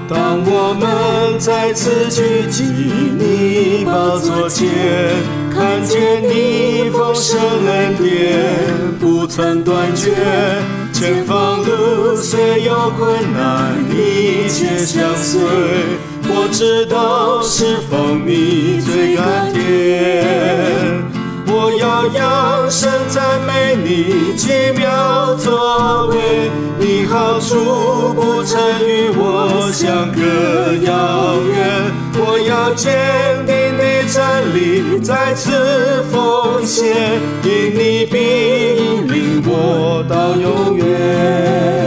当我们再次聚集你宝座前，看见你丰盛恩典不曾断绝，前方路虽有困难，一切相随，我知道是奉你最甘甜。我要扬声赞美你奇妙作为，你好处不曾与我相隔遥远。我要坚定的真理再次奉献，因你必引领我到永远。